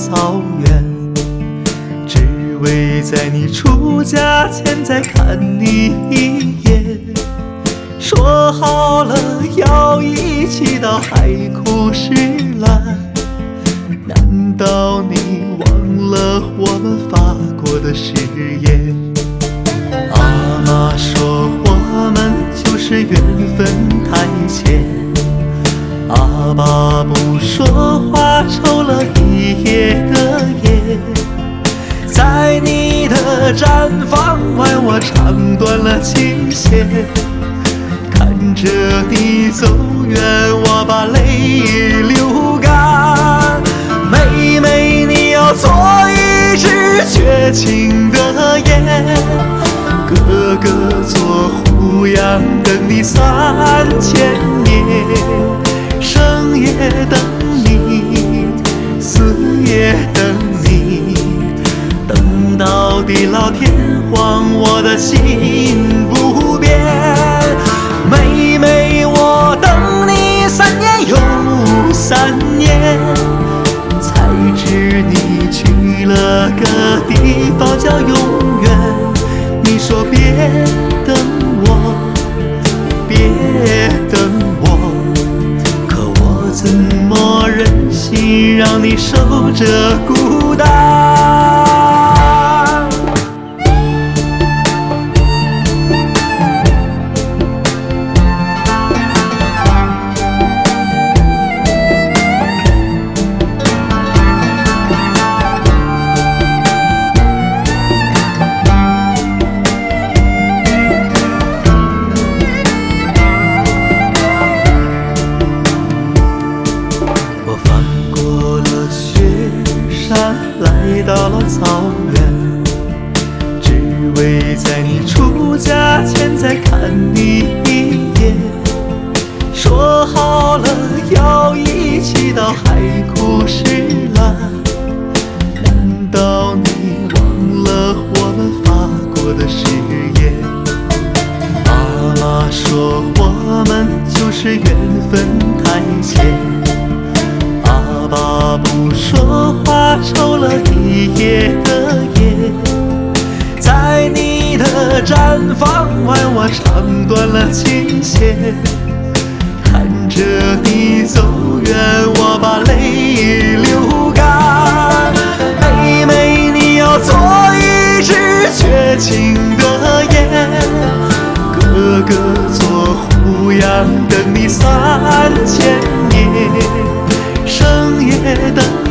草原，只为在你出嫁前再看你一眼。说好了要一起到海枯石烂，难道你忘了我们发过的誓言？阿妈说我们就是缘分太浅，阿爸不说话抽了一夜的烟，在你的毡房外我唱断了琴弦，看着你走远我把泪流干。妹妹你要做一只绝情的雁，哥哥做胡杨等你3000年，生也等你，死也等你，等到地老天荒我的心不变。妹妹我等你3年又3年，才知你去了个地方叫永远。你说别等我，别等我，可我怎么忍心让你守着孤单？来到了草原，只为在你出嫁前再看你一眼。说好了要一起到海枯石烂，难道你忘了我们发过的誓言？阿妈说我们就是缘分太浅，阿爸不说话抽了一夜的烟，在你的毡房外我唱断了琴弦，看着你走远我把泪流干。妹妹你要做一只绝情的雁，哥哥做胡杨等你3000年，生也等